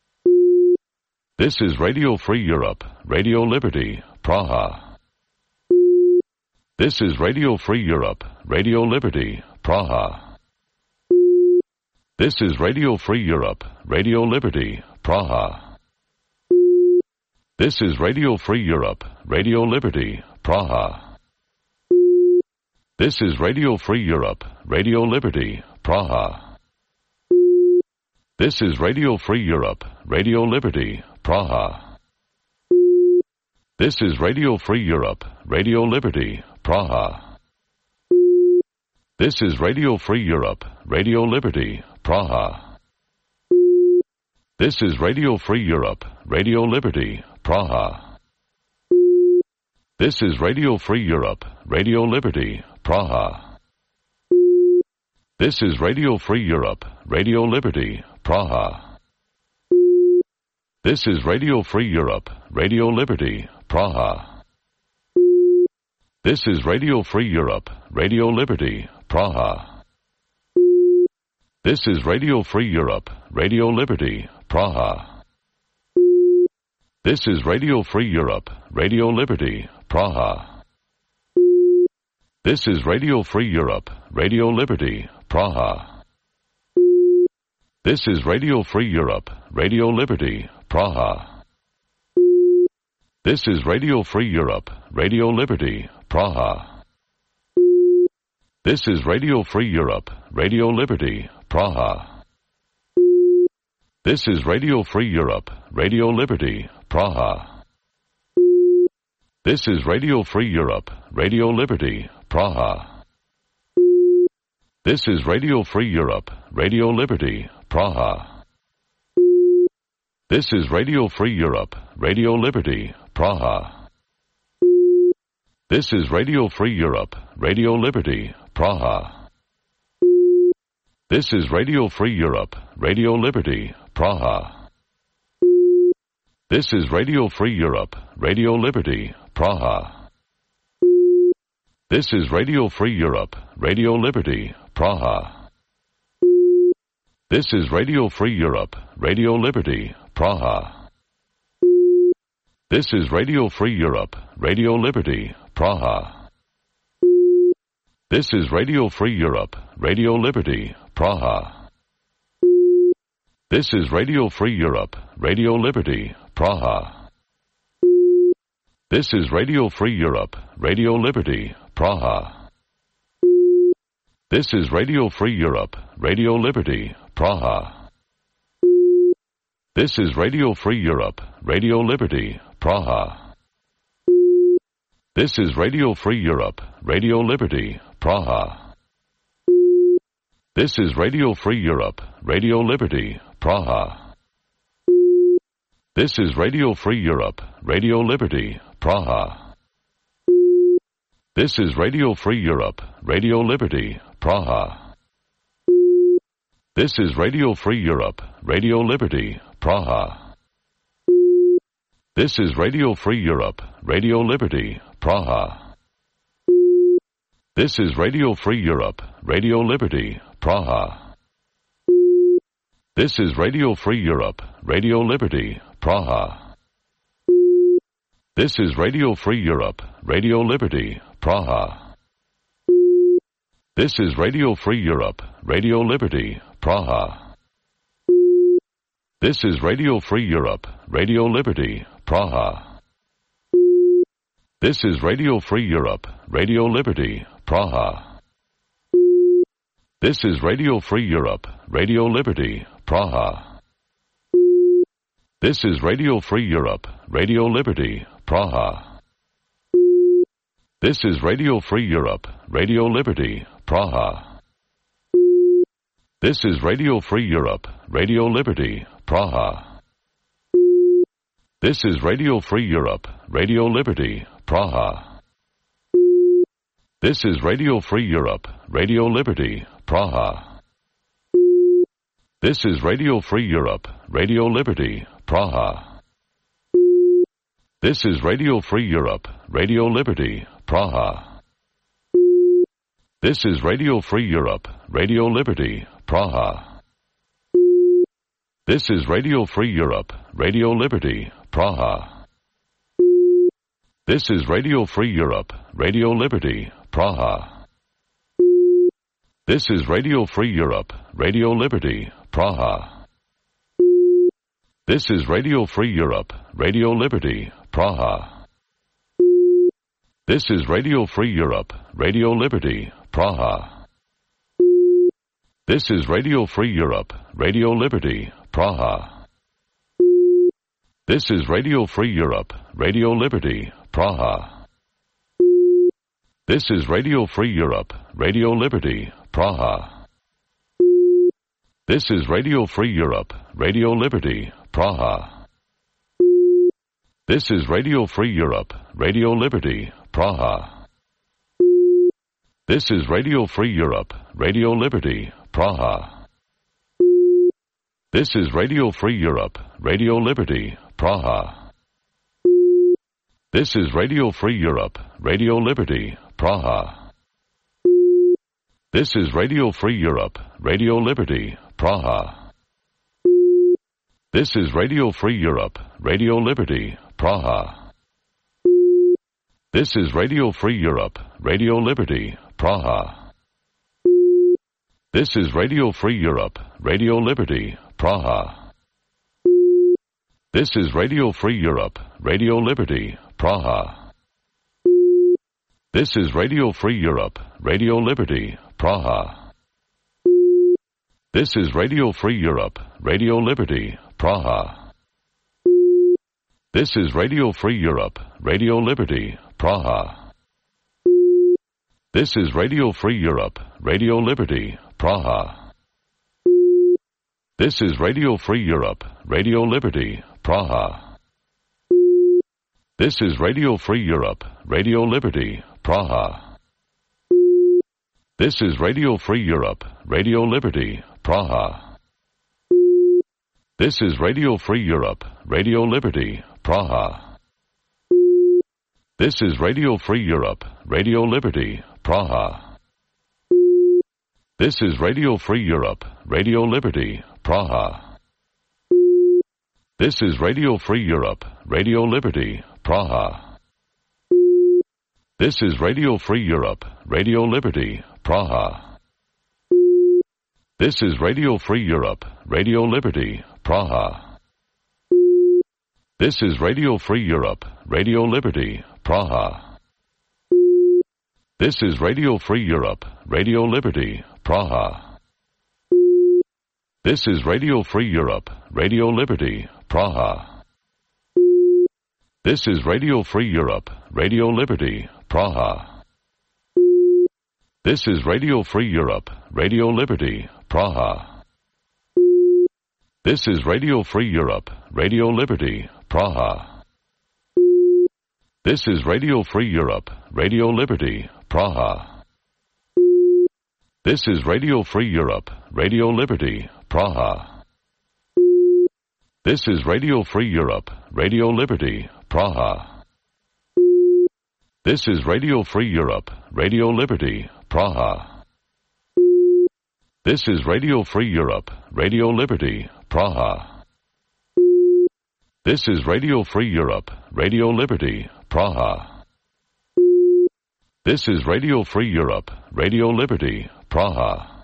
This is Radio Free Europe, Radio Liberty, Praha. This is Radio Free Europe, Radio Liberty, Praha. This is Radio Free Europe, Radio Liberty, Praha. This is Radio Free Europe, Radio Liberty, Praha. This is Radio Free Europe, Radio Liberty, Praha. This is Radio Free Europe, Radio Liberty, Praha. This is Radio Free Europe, Radio Liberty, Praha. This is Radio Free Europe, Radio Liberty, Praha. This is Radio Free Europe, Radio Liberty, Praha. This is Radio Free Europe, Radio Liberty, Praha. This is Radio Free Europe, Radio Liberty, Praha. This is Radio Free Europe, Radio Liberty, Praha. This is Radio Free Europe, Radio Liberty, Praha. This is Radio Free Europe, Radio Liberty, Praha. This is Radio Free Europe, Radio Liberty, Praha. This is Radio Free Europe, Radio Liberty, Praha. This is Radio Free Europe, Radio Liberty, Praha. This is Radio Free Europe, Radio Liberty, Praha. This is Radio Free Europe, Radio Liberty, Praha. This is Radio Free Europe, Radio Liberty, Praha. This is Radio Free Europe, Radio Liberty, Praha. This is Radio Free Europe, Radio Liberty, Praha. This is Radio Free Europe, Radio Liberty, Praha. This is Radio Free Europe, Radio Liberty, Praha. This is Radio Free Europe, Radio Liberty, Praha. This is Radio Free Europe, Radio Liberty, Praha. This is Radio Free Europe, Radio Liberty, Praha. This is Radio Free Europe, Radio Liberty, Praha. This is Radio Free Europe, Radio Liberty, Praha. This is Radio Free Europe, Radio Liberty, Praha. This is Radio Free Europe, Radio Liberty, Praha. This is Radio Free Europe, Radio Liberty, Praha. This is Radio Free Europe, Radio Liberty, Praha. This is Radio Free Europe, Radio Liberty, Praha. This is Radio Free Europe, Radio Liberty, Praha. This is Radio Free Europe, Radio Liberty, Praha. This is Radio Free Europe, Radio Liberty, Praha. This is Radio Free Europe, Radio Liberty, Praha. This is Radio Free Europe, Radio Liberty, Praha. This is Radio Free Europe, Radio Liberty, Praha. This is Radio Free Europe, Radio Liberty, Praha. This is Radio Free Europe, Radio Liberty, Praha. This is Radio Free Europe, Radio Liberty, Praha. This is Radio Free Europe, Radio Liberty, Praha. This is Radio Free Europe, Radio Liberty, Praha. This is Radio Free Europe, Radio Liberty, Praha. This is Radio Free Europe, Radio Liberty, Praha. This is Radio Free Europe, Radio Liberty, Praha. This is Radio Free Europe, Radio Liberty, Praha. This is Radio Free Europe, Radio Liberty, Praha. This is Radio Free Europe, Radio Liberty, Praha. This is Radio Free Europe, Radio Liberty, Praha. This is Radio Free Europe, Radio Liberty, Praha. This is Radio Free Europe, Radio Liberty, Praha. This is Radio Free Europe, Radio Liberty, Praha. This is Radio Free Europe, Radio Liberty, Praha. This is Radio Free Europe, Radio Liberty, Praha. This is Radio Free Europe, Radio Liberty, Praha. This is Radio Free Europe, Radio Liberty, Praha. This is Radio Free Europe, Radio Liberty, Praha. This is Radio Free Europe, Radio Liberty, Praha. This is Radio Free Europe, Radio Liberty, Praha. This is Radio Free Europe, Radio Liberty, Praha. This is Radio Free Europe, Radio Liberty, Praha. This is Radio Free Europe, Radio Liberty, Praha. This is Radio Free Europe, Radio Liberty, Praha. This is Radio Free Europe, Radio Liberty, Praha. This is Radio Free Europe, Radio Liberty, Praha. This is Radio Free Europe, Radio Liberty, Praha. This is Radio Free Europe, Radio Liberty, Praha. This is Radio Free Europe, Radio Liberty, Praha. This is Radio Free Europe, Radio Liberty, Praha. This is Radio Free Europe, Radio Liberty, Praha. This is Radio Free Europe, Radio Liberty, Praha. This is Radio Free Europe, Radio Liberty, Praha. This is Radio Free Europe, Radio Liberty, Praha. This is Radio Free Europe, Radio Liberty, Praha. This is Radio Free Europe, Radio Liberty, Praha. This is Radio Free Europe, Radio Liberty, Praha. This is Radio Free Europe, Radio Liberty, Praha. This is Radio Free Europe, Radio Liberty, Praha. This is Radio Free Europe, Radio Liberty, Praha. This is Radio Free Europe, Radio Liberty, Praha. This is Radio Free Europe, Radio Liberty, Praha. This is Radio Free Europe, Radio Liberty, Praha. This is Radio Free Europe, Radio Liberty, Praha. This is Radio Free Europe, Radio Liberty, Praha. This is Radio Free Europe, Radio Liberty, Praha. This is Radio Free Europe, Radio Liberty, Praha. This is Radio Free Europe, Radio Liberty, Praha. This is Radio Free Europe, Radio Liberty, Praha. This is Radio Free Europe, Radio Liberty, Praha. This is Radio Free Europe, Radio Liberty, Praha. This is Radio Free Europe, Radio Liberty, Praha. This is Radio Free Europe, Radio Liberty, Praha. This is Radio Free Europe, Radio Liberty, Praha. This is Radio Free Europe, Radio Liberty, Praha. This is Radio Free Europe, Radio Liberty, Praha. This is Radio Free Europe, Radio Liberty, Praha.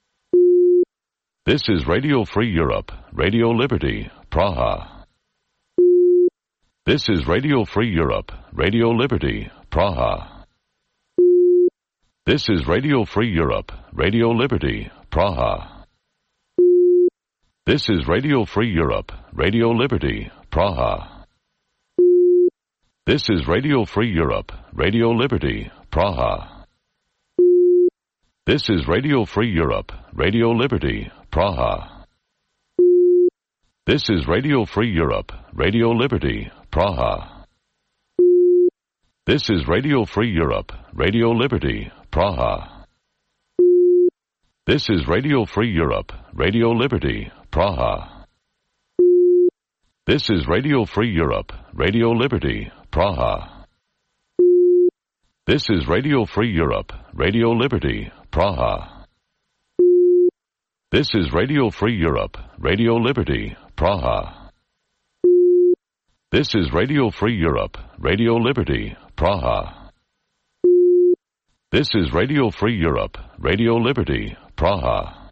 This is Radio Free Europe, Radio Liberty, Praha. This is Radio Free Europe, Radio Liberty, Praha. This is Radio Free Europe, Radio Liberty, Praha. This is Radio Free Europe, Radio Liberty, Praha. This is Radio Free Europe, Radio Liberty, Praha. This is Radio Free Europe, Radio Liberty, Praha. This is Radio Free Europe, Radio Liberty, Praha. This is Radio Free Europe, Radio Liberty, Praha. This is Radio Free Europe, Radio Liberty, Praha. This is Radio Free Europe, Radio Liberty, Praha. This is Radio Free Europe, Radio Liberty, Praha. This is Radio Free Europe, Radio Liberty, Praha. This is Radio Free Europe, Radio Liberty, Praha. This is Radio Free Europe, Radio Liberty, Praha.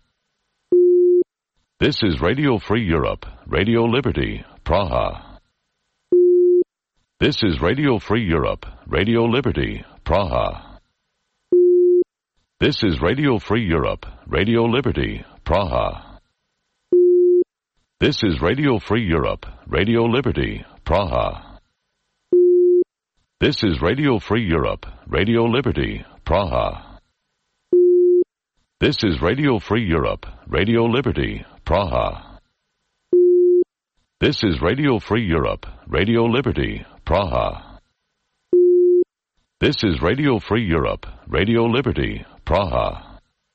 This is Radio Free Europe, Radio Liberty, Praha. This is Radio Free Europe, Radio Liberty, Praha. This is Radio Free Europe, Radio Liberty, Praha. This is Radio Free Europe, Radio Liberty, Praha. This is Radio Free Europe, Radio Liberty, Praha. This is Radio Free Europe, Radio Liberty, Praha. This is Radio Free Europe, Radio Liberty, Praha. This is Radio Free Europe, Radio Liberty, Praha.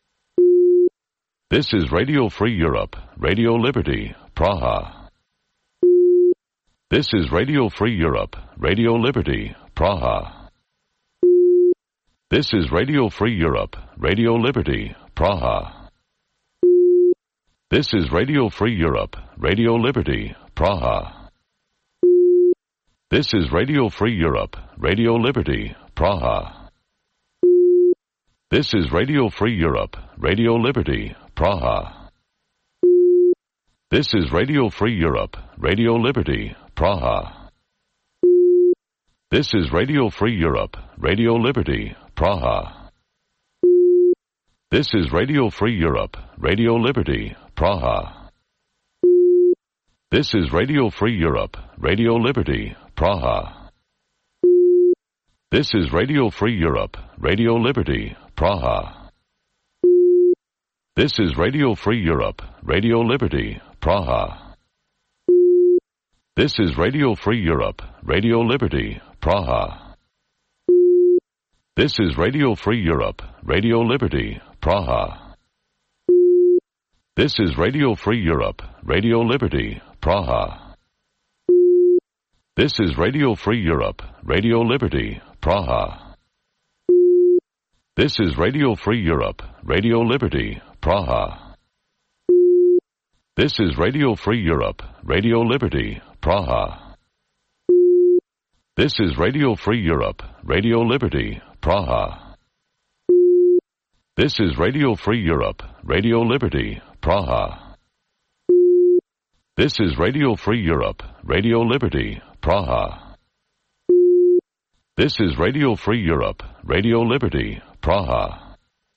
This is Radio Free Europe, Radio Liberty, Praha. This is Radio Free Europe, Radio Liberty, Praha. This is Radio Free Europe, Radio Liberty, Praha. This is Radio Free Europe, Radio Liberty, Praha. This is Radio Free Europe, Radio Liberty, Praha. This is Radio Free Europe, Radio Liberty, Praha. This is Radio Free Europe, Radio Liberty, Praha. This is Radio Free Europe, Radio Liberty, Praha. This is Radio Free Europe, Radio Liberty, Praha. This is Radio Free Europe, Radio Liberty, Praha. This is Radio Free Europe, Radio Liberty, Praha. This is Radio Free Europe, Radio Liberty, Praha. This is Radio Free Europe, Radio Liberty, Praha. This is Radio Free Europe, Radio Liberty, Praha. This is Radio Free Europe, Radio Liberty, Praha. This is Radio Free Europe, Radio Liberty, Praha. This is Radio Free Europe, Radio Liberty, Praha. This is Radio Free Europe, Radio Liberty, Praha. This is Radio Free Europe, Radio Liberty, Praha. This is Radio Free Europe, Radio Liberty, Praha. This is Radio Free Europe, Radio Liberty, Praha. This is Radio Free Europe, Radio Liberty, Praha.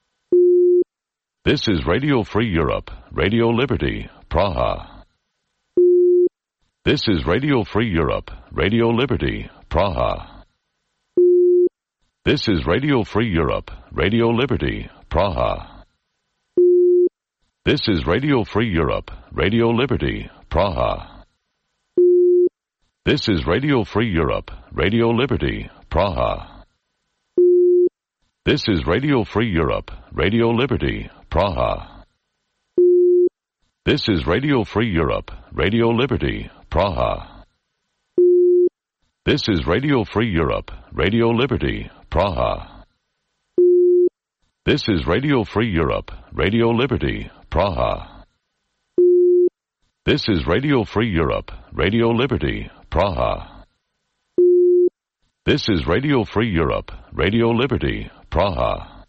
This is Radio Free Europe, Radio Liberty, Praha. This is Radio Free Europe, Radio Liberty, Praha. This is Radio Free Europe, Radio Liberty, Praha. This is Radio Free Europe, Radio Liberty, Praha. This is Radio Free Europe, Radio Liberty, Praha. This is Radio Free Europe, Radio Liberty, Praha. This is Radio Free Europe, Radio Liberty, Praha. This is Radio Free Europe, Radio Liberty, Praha. This is Radio Free Europe, Radio Liberty, Praha. This is Radio Free Europe, Radio Liberty, Praha. This is Radio Free Europe, Radio Liberty, Praha.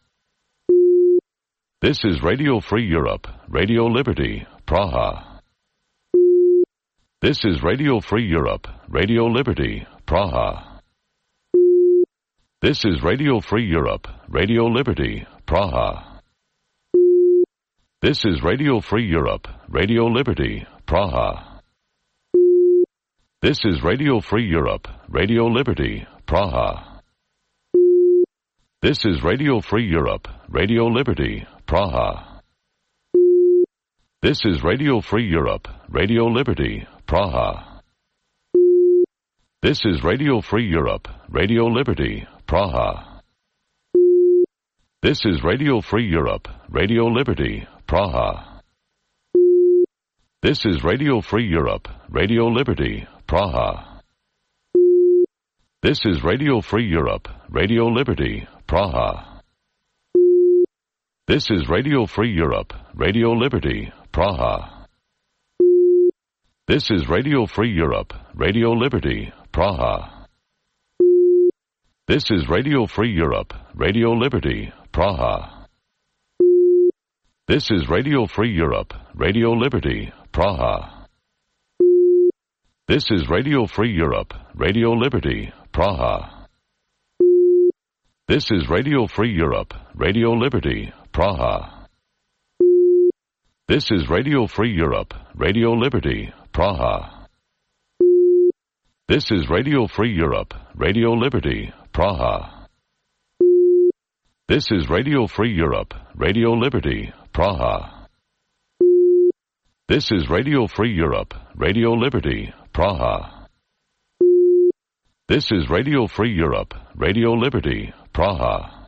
This is Radio Free Europe, Radio Liberty, Praha. This is Radio Free Europe, Radio Liberty, Praha. This is Radio Free Europe, Radio Liberty, Praha. This is Radio Free Europe, Radio Liberty, Praha. This is Radio Free Europe, Radio Liberty, Praha. This is Radio Free Europe, Radio Liberty, Praha. This is Radio Free Europe, Radio Liberty, Praha. This is Radio Free Europe, Radio Liberty, Praha. This is Radio Free Europe, Radio Liberty, Praha. This is Radio Free Europe, Radio Liberty, Praha. This is Radio Free Europe, Radio Liberty, Praha. This is Radio Free Europe, Radio Liberty, Praha. This is Radio Free Europe, Radio Liberty, Praha. This is Radio Free Europe, Radio Liberty, Praha. This is Radio Free Europe, Radio Liberty, Praha. This is Radio Free Europe, Radio Liberty, Praha. This is Radio Free Europe, Radio Liberty, Praha. This is Radio Free Europe, Radio Liberty, Praha. This is Radio Free Europe, Radio Liberty, Praha. This is Radio Free Europe, Radio Liberty, Praha. This is Radio Free Europe, Radio Liberty, Praha. This is Radio Free Europe, Radio Liberty, Praha.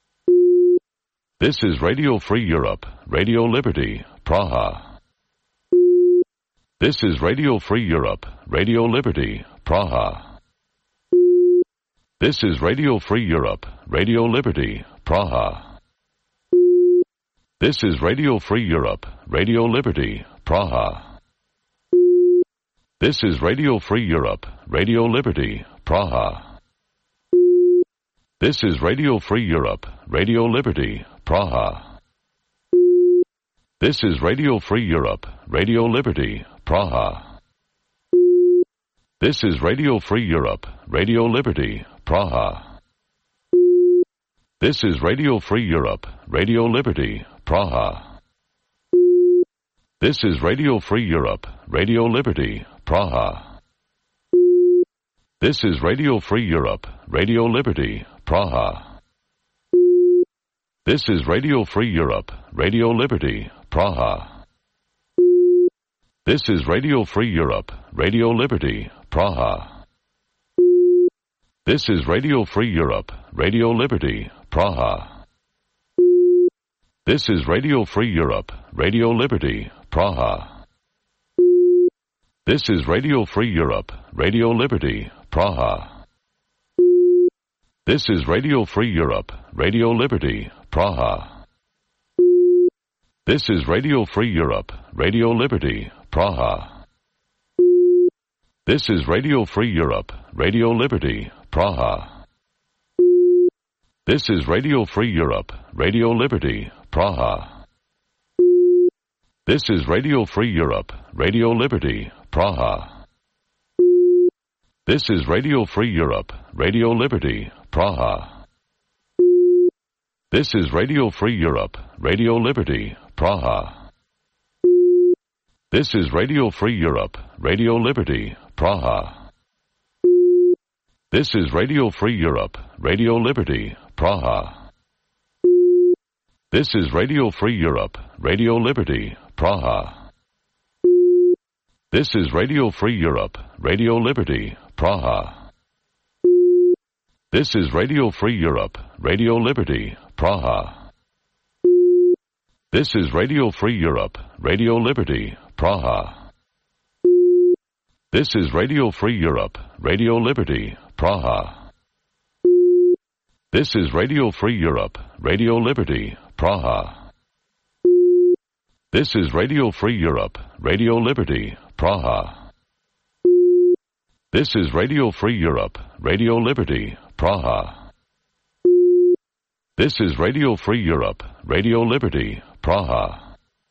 This is Radio Free Europe, Radio Liberty, Praha. This is Radio Free Europe, Radio Liberty, Praha. This is Radio Free Europe, Radio Liberty, Praha. This is Radio Free Europe, Radio Liberty, Praha. This is Radio Free Europe, Radio Liberty, Praha. This is Radio Free Europe, Radio Liberty, Praha. This is Radio Free Europe, Radio Liberty, Praha. This is Radio Free Europe, Radio Liberty, Praha. This is Radio Free Europe, Radio Liberty, Praha. This is Radio Free Europe, Radio Liberty, Praha. This is Radio Free Europe, Radio Liberty, Praha. This is Radio Free Europe, Radio Liberty, Praha. This is Radio Free Europe, Radio Liberty, Praha. This is Radio Free Europe, Radio Liberty, Praha. This is Radio Free Europe, Radio Liberty, Praha. This is Radio Free Europe, Radio Liberty, Praha. This is Radio Free Europe, Radio Liberty, Praha. This is Radio Free Europe, Radio Liberty, Praha. This is Radio Free Europe, Radio Liberty, Praha. This is Radio Free Europe, Radio Liberty, Praha. This is Radio Free Europe, Radio Liberty, Praha. This is Radio Free Europe, Radio Liberty, Praha. This is Radio Free Europe, Radio Liberty, Praha. This is Radio Free Europe, Radio Liberty, Praha. This is Radio Free Europe, Radio Liberty, Praha. This is Radio Free Europe, Radio Liberty, Praha. This is Radio Free Europe, Radio Liberty, Praha. This is Radio Free Europe, Radio Liberty, Praha. This is Radio Free Europe, Radio Liberty, Praha. This is Radio Free Europe, Radio Liberty, Praha. This is Radio Free Europe, Radio Liberty, Praha. This is Radio Free Europe, Radio Liberty, Praha. This is Radio Free Europe, Radio Liberty, Praha. This is Radio Free Europe, Radio Liberty, Praha.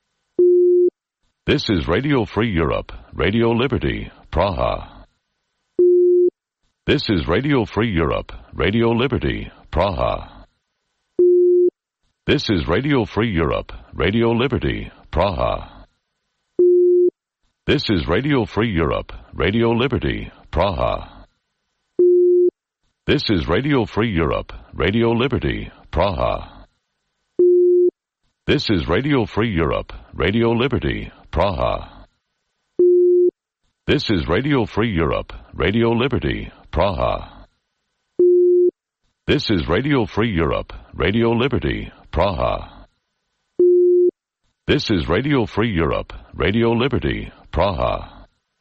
This is Radio Free Europe, Radio Liberty, Praha. This is Radio Free Europe, Radio Liberty, Praha. This is Radio Free Europe, Radio Liberty, Praha. This is Radio Free Europe, Radio Liberty, Praha. This is Radio Free Europe, Radio Liberty, Praha. This is Radio Free Europe, Radio Liberty, Praha. This is Radio Free Europe, Radio Liberty, Praha. This is Radio Free Europe, Radio Liberty, Praha. This is Radio Free Europe, Radio Liberty, Praha.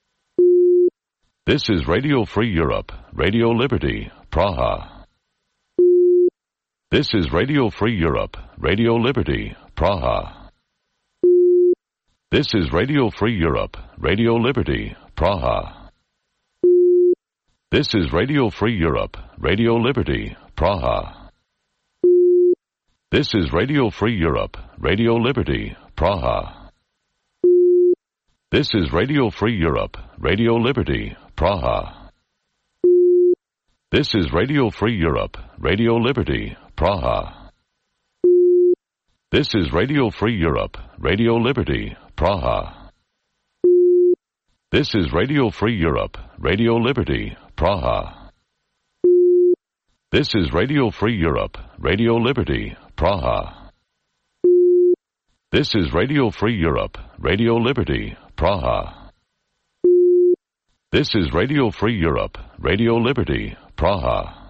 This is Radio Free Europe, Radio Liberty, Praha. This is Radio Free Europe, Radio Liberty, Praha. This is Radio Free Europe, Radio Liberty, Praha. This is Radio Free Europe, Radio Liberty, Praha. This is Radio Free Europe, Radio Liberty, Praha. This is Radio Free Europe, Radio Liberty, Praha. This is Radio Free Europe, Radio Liberty, Praha. This is Radio Free Europe, Radio Liberty, Praha. This is Radio Free Europe, Radio Liberty, Praha. This is Radio Free Europe, Radio Liberty, Praha. This is Radio Free Europe, Radio Liberty, Praha. This is Radio Free Europe, Radio Liberty, Praha.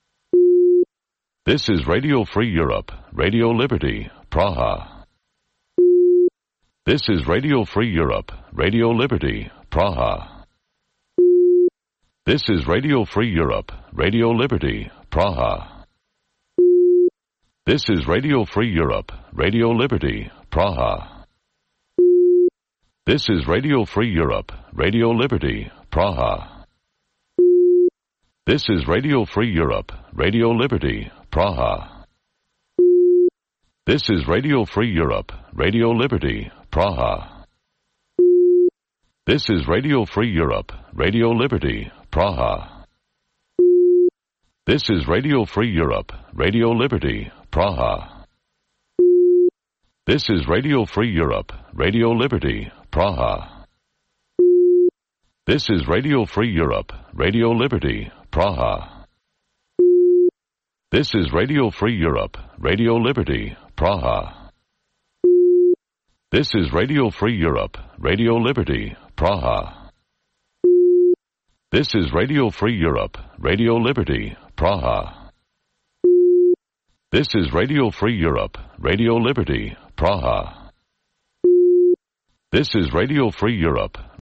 This is Radio Free Europe, Radio Liberty, Praha. This is Radio Free Europe, Radio Liberty, Praha. This is Radio Free Europe, Radio Liberty, Praha. This is Radio Free Europe, Radio Liberty, Praha. This is Radio Free Europe, Radio Liberty, Praha. This is Radio Free Europe, Radio Liberty, Praha. This is Radio Free Europe, Radio Liberty, Praha. This is Radio Free Europe, Radio Liberty, Praha. This is Radio Free Europe, Radio Liberty, Praha. This is Radio Free Europe, Radio Liberty, Praha. This is Radio Free Europe, Radio Liberty, Praha. This is Radio Free Europe, Radio Liberty, Praha. This is Radio Free Europe, Radio Liberty, Praha. This is Radio Free Europe, Radio Liberty, Praha. This is Radio Free Europe, Radio Liberty, Praha. This is Radio Free Europe,